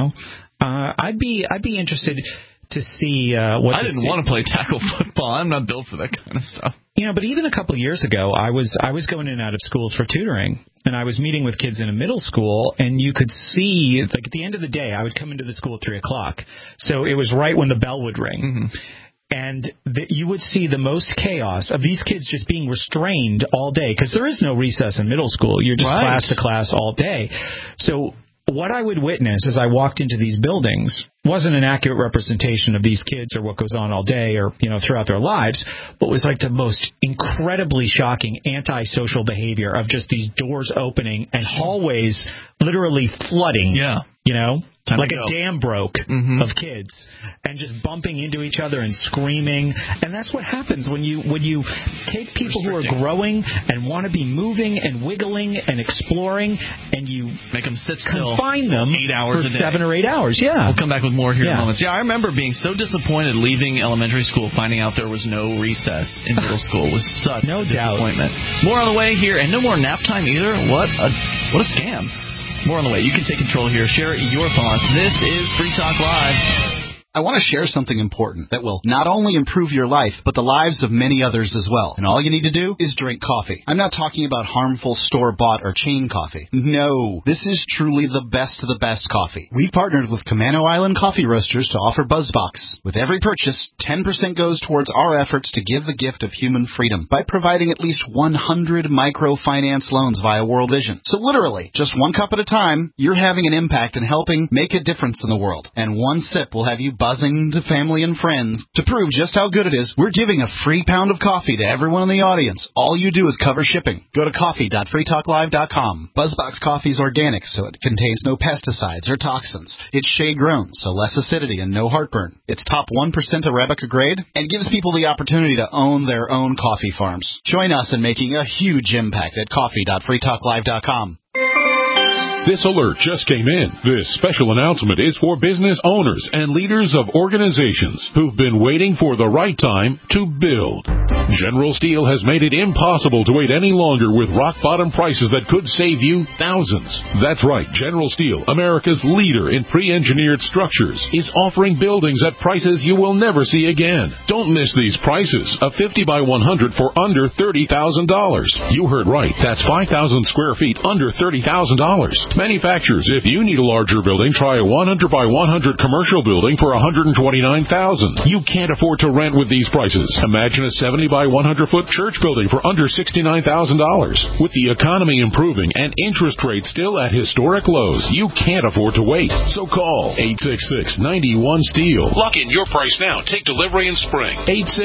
I'd be interested to see what. I didn't want to play tackle football. I'm not built for that kind of stuff. But even a couple of years ago, I was going in and out of schools for tutoring, and I was meeting with kids in a middle school, and you could see, like at the end of the day, I would come into the school at 3:00, so it was right when the bell would ring. And you would see the most chaos of these kids just being restrained all day, because there is no recess in middle school. You're just class to class all day. So what I would witness as I walked into these buildings wasn't an accurate representation of these kids or what goes on all day or, throughout their lives, but was like the most incredibly shocking antisocial behavior of just these doors opening and hallways literally flooding. Yeah. Like a dam broke of kids and just bumping into each other and screaming. And that's what happens when you take people who are growing and want to be moving and wiggling and exploring, and you make them sit still, confine them 8 hours for a day. 7 or 8 hours. Yeah. We'll come back with more here in a moment. Yeah, I remember being so disappointed leaving elementary school, finding out there was no recess in middle school. It was such a disappointment. More on the way here, and no more nap time either. What a scam. More on the way. You can take control here. Share your thoughts. This is Free Talk Live. I want to share something important that will not only improve your life, but the lives of many others as well. And all you need to do is drink coffee. I'm not talking about harmful store-bought or chain coffee. No, this is truly the best of the best coffee. We partnered with Camano Island Coffee Roasters to offer BuzzBox. With every purchase, 10% goes towards our efforts to give the gift of human freedom by providing at least 100 microfinance loans via World Vision. So literally, just one cup at a time, you're having an impact and helping make a difference in the world. And one sip will have you buzzing to family and friends. To prove just how good it is, we're giving a free pound of coffee to everyone in the audience. All you do is cover shipping. Go to coffee.freetalklive.com. BuzzBox coffee is organic, so it contains no pesticides or toxins. It's shade-grown, so less acidity and no heartburn. It's top 1% Arabica grade and gives people the opportunity to own their own coffee farms. Join us in making a huge impact at coffee.freetalklive.com. This alert just came in. This special announcement is for business owners and leaders of organizations who've been waiting for the right time to build. General Steel has made it impossible to wait any longer with rock-bottom prices that could save you thousands. That's right. General Steel, America's leader in pre-engineered structures, is offering buildings at prices you will never see again. Don't miss these prices. A 50 by 100 for under $30,000. You heard right. That's 5,000 square feet under $30,000. Manufacturers, if you need a larger building, try a 100 by 100 commercial building for $129,000. You can't afford to rent with these prices. Imagine a 70 by 100 foot church building for under $69,000. With the economy improving and interest rates still at historic lows, you can't afford to wait. So call 866-91-STEEL. Lock in your price now. Take delivery in spring.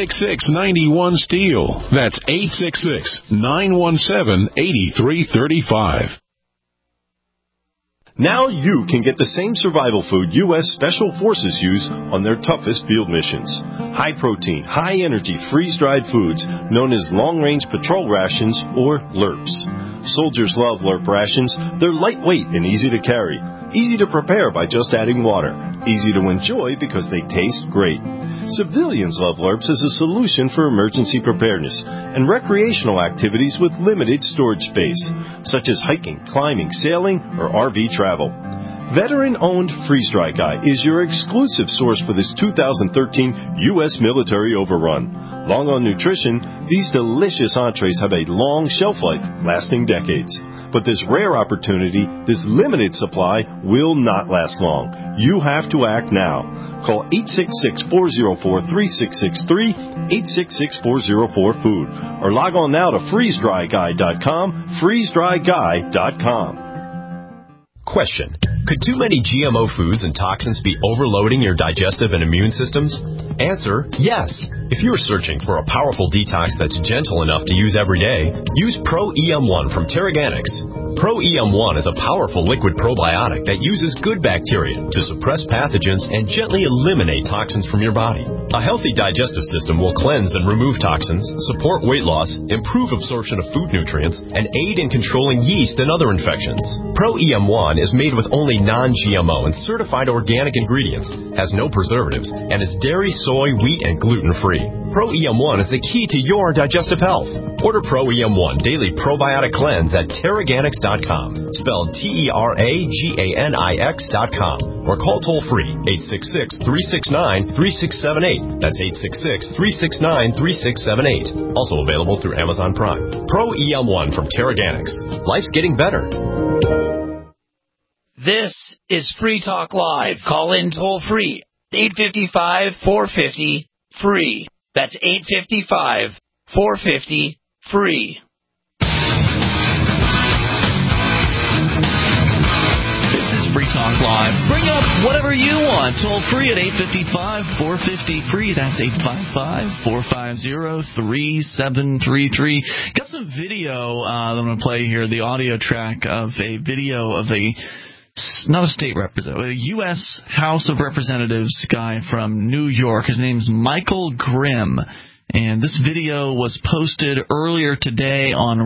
866-91-STEEL. That's 866-917-8335. Now you can get the same survival food U.S. Special Forces use on their toughest field missions. High-protein, high-energy, freeze-dried foods known as long-range patrol rations, or LRPs. Soldiers love LRP rations. They're lightweight and easy to carry. Easy to prepare by just adding water. Easy to enjoy because they taste great. Civilians love LRPs as a solution for emergency preparedness and recreational activities with limited storage space, such as hiking, climbing, sailing, or RV travel. Veteran-owned Freeze Dry Guy is your exclusive source for this 2013 U.S. military overrun. Long on nutrition, these delicious entrees have a long shelf life, lasting decades. But this rare opportunity, this limited supply, will not last long. You have to act now. Call 866-404-3663, 866-404-FOOD, or log on now to freezedryguy.com, freezedryguy.com. Question. Could too many GMO foods and toxins be overloading your digestive and immune systems? Answer, yes. If you're searching for a powerful detox that's gentle enough to use every day, use Pro-EM1 from Terraganics. Pro-EM1 is a powerful liquid probiotic that uses good bacteria to suppress pathogens and gently eliminate toxins from your body. A healthy digestive system will cleanse and remove toxins, support weight loss, improve absorption of food nutrients, and aid in controlling yeast and other infections. Pro-EM1 is made with only non-GMO and certified organic ingredients, has no preservatives, and is dairy, soy, wheat, and gluten-free. Pro-EM1 is the key to your digestive health. Order Pro-EM1 Daily Probiotic Cleanse at Terraganics.com, spelled Terraganix.com, or call toll-free 866-369-3678. That's 866-369-3678. Also available through Amazon Prime. Pro-EM1 from Terraganics. Life's getting better. This is Free Talk Live. Call in toll-free, 855-450-FREE. That's 855-450-FREE. This is Free Talk Live. Bring up whatever you want. Toll free at 855-450-FREE. That's 855-450-3733. Got some video that I'm going to play here, the audio track of a video of not a state representative, a U.S. House of Representatives guy from New York. His name's Michael Grimm. And this video was posted earlier today on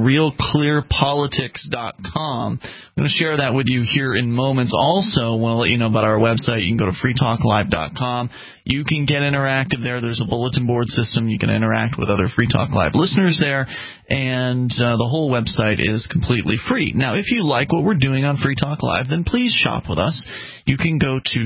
RealClearPolitics.com. I'm going to share that with you here in moments. Also, I want to let you know about our website. You can go to freetalklive.com. You can get interactive there. There's a bulletin board system. You can interact with other Free Talk Live listeners there. And the whole website is completely free. Now, if you like what we're doing on Free Talk Live, then please shop with us. You can go to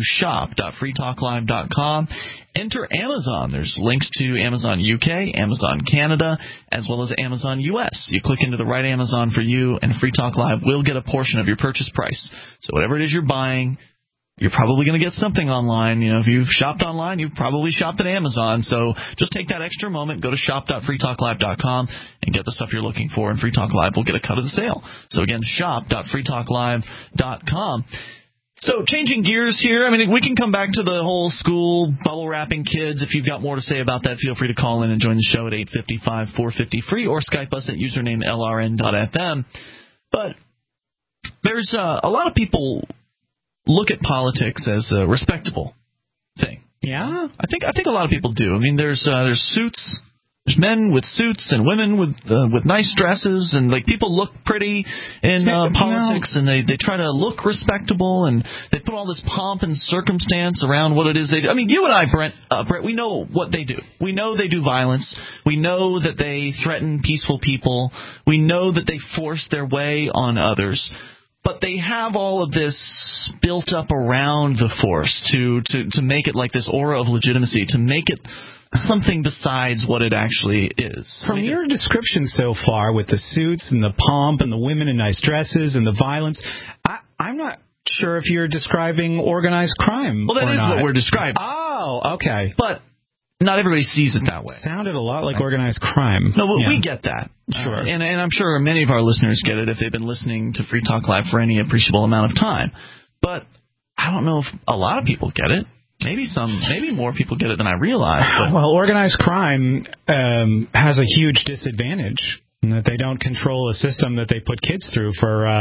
shop.freetalklive.com. Enter Amazon. There's links to Amazon UK, Amazon Canada, as well as Amazon US. You click into the right Amazon for you, and Free Talk Live will get a portion of your purchase price. So whatever it is you're buying, you're probably going to get something online. You know, if you've shopped online, you've probably shopped at Amazon. So just take that extra moment, go to shop.freetalklive.com, and get the stuff you're looking for, and Free Talk Live will get a cut of the sale. So again, shop.freetalklive.com. So changing gears here, I mean, we can come back to the whole school bubble wrapping kids. If you've got more to say about that, feel free to call in and join the show at 855-450-FREE or Skype us at username LRN.FM. But there's a lot of people look at politics as a respectable thing. Yeah? I think a lot of people do. I mean, there's suits. There's men with suits and women with nice dresses, and like people look pretty in politics, and they try to look respectable, and they put all this pomp and circumstance around what it is they do. I mean, you and I, Brett, we know what they do. We know they do violence. We know that they threaten peaceful people. We know that they force their way on others. But they have all of this built up around the force to make it like this aura of legitimacy, to make it something besides what it actually is. From your description so far with the suits and the pomp and the women in nice dresses and the violence, I'm not sure if you're describing organized crime. Well, that is not. What we're describing. Oh, okay. But not everybody sees it that way. Sounded a lot like organized crime. No, but we get that. Sure. And I'm sure many of our listeners get it if they've been listening to Free Talk Live for any appreciable amount of time. But I don't know if a lot of people get it. Maybe more people get it than I realize. But. Well, organized crime has a huge disadvantage in that they don't control a system that they put kids through for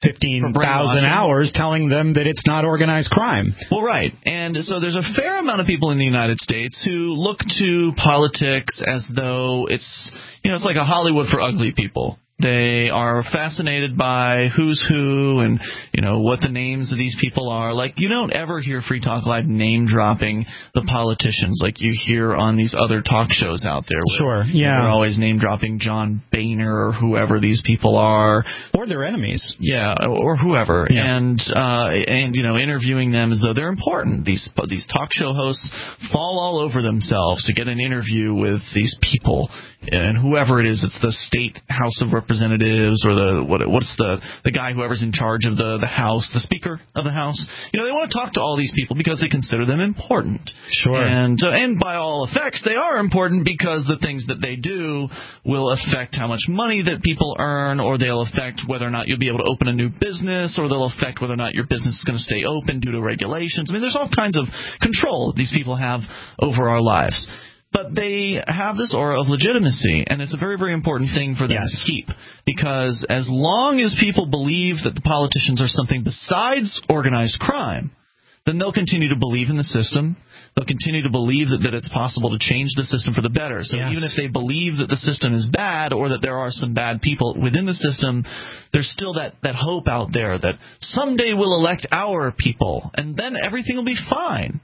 15,000 hours telling them that it's not organized crime. Well, right. And so there's a fair amount of people in the United States who look to politics as though it's like a Hollywood for ugly people. They are fascinated by who's who and, what the names of these people are. Like, you don't ever hear Free Talk Live name-dropping the politicians like you hear on these other talk shows out there. Sure, yeah. They're always name-dropping John Boehner or whoever these people are. Or their enemies. Yeah, or whoever. Yeah. And interviewing them as though they're important. These talk show hosts fall all over themselves to get an interview with these people. And whoever it is, it's the state House of Representatives or what's the guy whoever's in charge of the House, the Speaker of the House. They want to talk to all these people because they consider them important. Sure. And by all effects, they are important because the things that they do will affect how much money that people earn, or they'll affect whether or not you'll be able to open a new business, or they'll affect whether or not your business is going to stay open due to regulations. I mean, there's all kinds of control these people have over our lives. But they have this aura of legitimacy, and it's a very, very important thing for them to keep. Because as long as people believe that the politicians are something besides organized crime, then they'll continue to believe in the system. They'll continue to believe that it's possible to change the system for the better. So even if they believe that the system is bad or that there are some bad people within the system, there's still that hope out there that someday we'll elect our people, and then everything will be fine.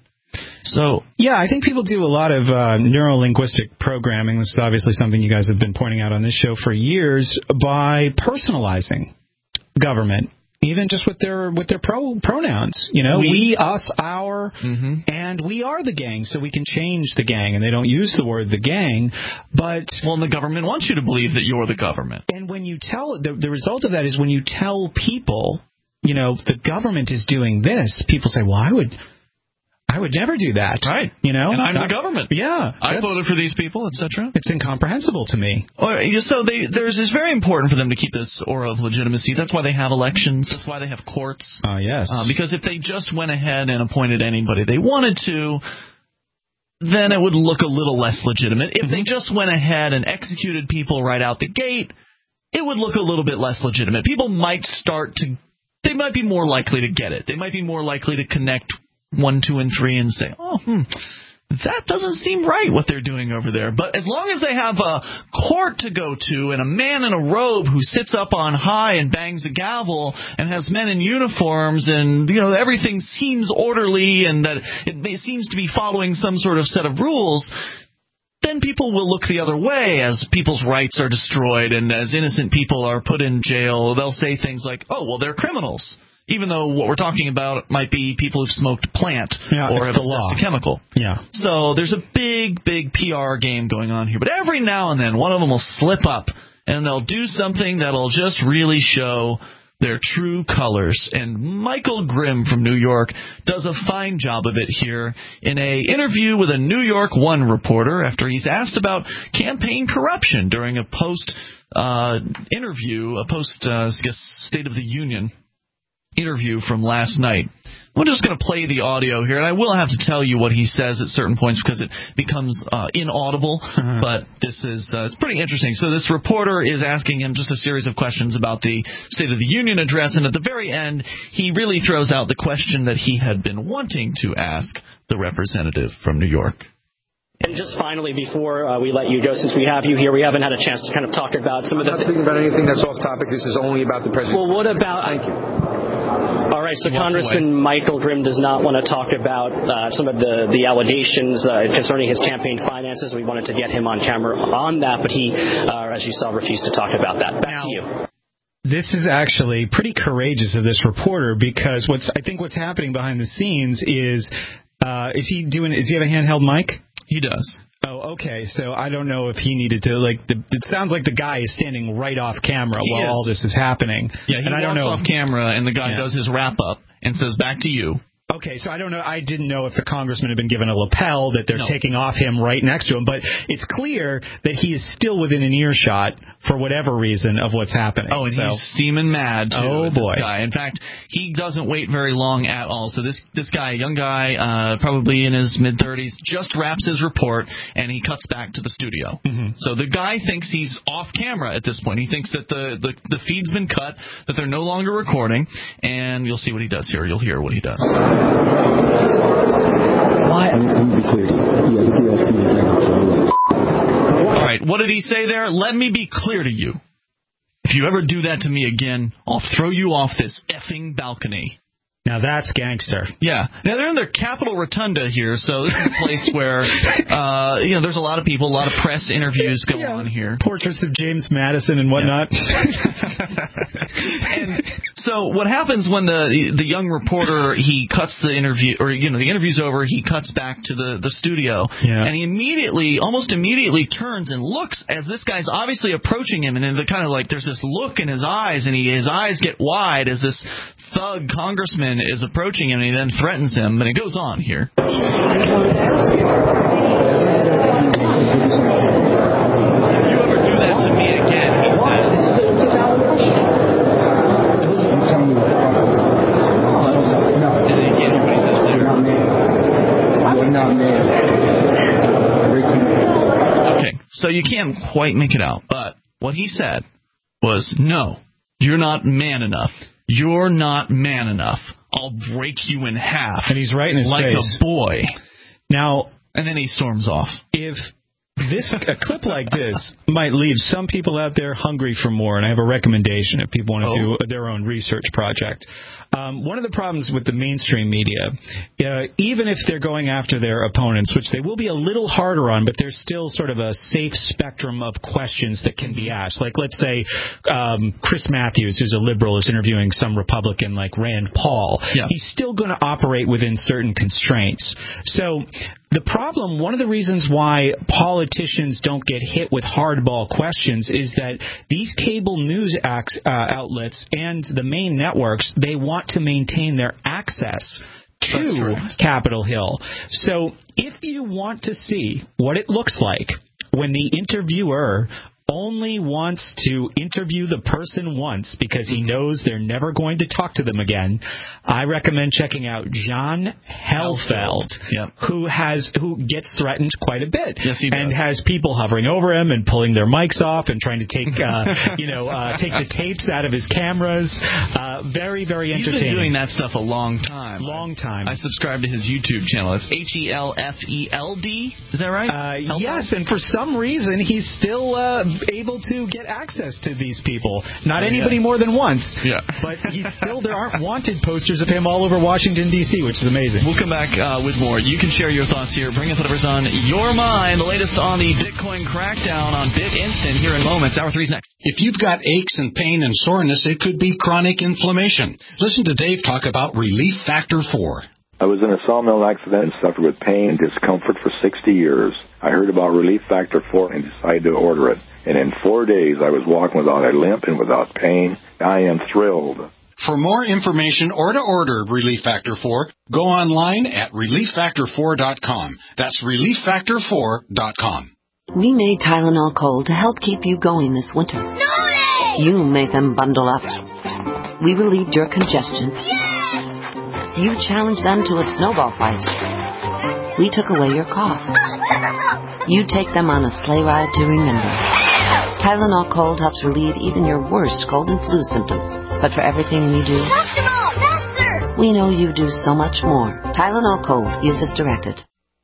So yeah, I think people do a lot of neuro-linguistic programming. This is obviously something you guys have been pointing out on this show for years, by personalizing government, even just with their pronouns. We, us, our, and we are the gang, so we can change the gang. And they don't use the word the gang, but the government wants you to believe that you're the government. And when you tell the result of that is when you tell people, the government is doing this, people say, well, I would never do that. Right. And I'm the government. Yeah. I voted for these people, etc. It's incomprehensible to me. So it's very important for them to keep this aura of legitimacy. That's why they have elections. That's why they have courts. Yes. Because if they just went ahead and appointed anybody they wanted to, then it would look a little less legitimate. If they just went ahead and executed people right out the gate, it would look a little bit less legitimate. People might they might be more likely to get it. They might be more likely to connect 1, 2, and 3 and say, that doesn't seem right what they're doing over there. But as long as they have a court to go to and a man in a robe who sits up on high and bangs a gavel and has men in uniforms and, everything seems orderly and that it seems to be following some sort of set of rules, then people will look the other way as people's rights are destroyed and as innocent people are put in jail. They'll say things like, they're criminals. Even though what we're talking about might be people who've smoked plant or have possessed a chemical. Yeah. So there's a big, big PR game going on here. But every now and then, one of them will slip up, and they'll do something that'll just really show their true colors. And Michael Grimm from New York does a fine job of it here in an interview with a New York One reporter after he's asked about campaign corruption during a post-interview, State of the Union interview from last night. I'm just going to play the audio here, and I will have to tell you what he says at certain points because it becomes inaudible, but this is it's pretty interesting. So this reporter is asking him just a series of questions about the State of the Union address, and at the very end, he really throws out the question that he had been wanting to ask the representative from New York. And just finally, before we let you go, since we have you here, we haven't had a chance to kind of talk about some of the... I'm not speaking about anything that's off topic. This is only about the president. Well, what about... Thank you. All right, so Congressman Michael Grimm does not want to talk about some of the allegations concerning his campaign finances. We wanted to get him on camera on that, but he, as you saw, refused to talk about that. Back to you. This is actually pretty courageous of this reporter because I think what's happening behind the scenes is he have a handheld mic? He does. Oh, okay. So I don't know if he needed to, it sounds like the guy is standing right off camera while all this is happening. Yeah, he walks off camera and the guy does his wrap up and says, back to you. Okay, so I don't know. I didn't know if the congressman had been given a lapel that they're taking off him right next to him, but it's clear that he is still within an earshot for whatever reason of what's happening. Oh, and he's steaming mad, too. Oh, boy. This guy. In fact, he doesn't wait very long at all. So this guy, young guy, probably in his mid-30s, just wraps his report, and he cuts back to the studio. Mm-hmm. So the guy thinks he's off camera at this point. He thinks that the feed's been cut, that they're no longer recording, and you'll see what he does here. You'll hear what he does. Why? Let me be clear. All right, what did he say there? Let me be clear to you. If you ever do that to me again, I'll throw you off this effing balcony. Now that's gangster. Yeah. Now they're in their Capitol Rotunda here, so this is a place where there's a lot of people, a lot of press interviews go on here. Portraits of James Madison and whatnot. And so what happens when the young reporter, he cuts the interview, or the interview's over, he cuts back to the studio, and he almost immediately turns and looks as this guy's obviously approaching him, and then there's this look in his eyes, and his eyes get wide as this thug congressman is approaching him, and he then threatens him, and it goes on here. I want to ask you. If you ever do that to me again, he says. And then again, everybody says later. Okay, so you can't quite make it out, but what he said was, no, you're not man enough. You're not man enough. I'll break you in half. And he's right in his face. Like a boy. Now, and then he storms off. If a clip like this might leave some people out there hungry for more, and I have a recommendation if people want to do their own research project. One of the problems with the mainstream media, even if they're going after their opponents, which they will be a little harder on, but there's still sort of a safe spectrum of questions that can be asked. Like, let's say Chris Matthews, who's a liberal, is interviewing some Republican like Rand Paul. Yeah. He's still going to operate within certain constraints. So the problem, one of the reasons why politicians don't get hit with hardball questions is that these cable news outlets and the main networks, they want to maintain their access to Capitol Hill. So if you want to see what it looks like when the interviewer only wants to interview the person once because he knows they're never going to talk to them again, I recommend checking out John Helfeld, who gets threatened quite a bit, and has people hovering over him and pulling their mics off and trying to take take the tapes out of his cameras. Very, very entertaining. He's been doing that stuff a long time. I subscribe to his YouTube channel. It's HELFELD. Is that right? Yes, and for some reason he's still able to get access to these people. Not anybody more than once. Yeah. But there aren't wanted posters of him all over Washington, D.C., which is amazing. We'll come back with more. You can share your thoughts here. Bring up whatever's on your mind. The latest on the Bitcoin crackdown on BitInstant here in moments. Hour 3's next. If you've got aches and pain and soreness, it could be chronic inflammation. Listen to Dave talk about Relief Factor 4. I was in a sawmill accident and suffered with pain and discomfort for 60 years. I heard about Relief Factor 4 and decided to order it. And in 4 days, I was walking without a limp and without pain. I am thrilled. For more information or to order Relief Factor 4, go online at ReliefFactor4.com. That's ReliefFactor4.com. We made Tylenol Cold to help keep you going this winter. Snorri! You made them bundle up. We relieved your congestion. You challenged them to a snowball fight. We took away your cough. You take them on a sleigh ride to remember. Tylenol Cold helps relieve even your worst cold and flu symptoms. But for everything we do, we know you do so much more. Tylenol Cold. Use as directed.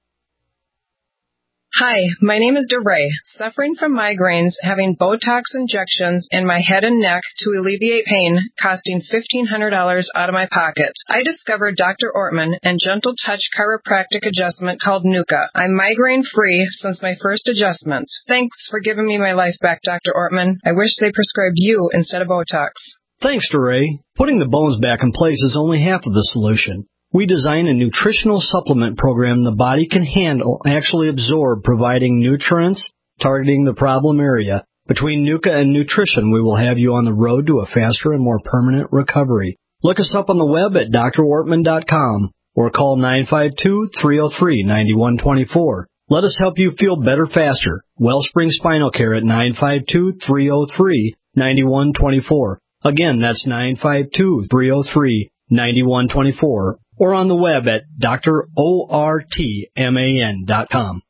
Hi, my name is DeRay, suffering from migraines, having Botox injections in my head and neck to alleviate pain, costing $1,500 out of my pocket. I discovered Dr. Ortman and Gentle Touch chiropractic adjustment called Nuka. I'm migraine-free since my first adjustment. Thanks for giving me my life back, Dr. Ortman. I wish they prescribed you instead of Botox. Thanks, DeRay. Putting the bones back in place is only half of the solution. We design a nutritional supplement program the body can handle, actually absorb, providing nutrients, targeting the problem area. Between Nuka and nutrition, we will have you on the road to a faster and more permanent recovery. Look us up on the web at drortman.com. or call 952-303-9124. Let us help you feel better faster. Wellspring Spinal Care at 952-303-9124. Again, that's 952-303-9124. Or on the web at drortman.com.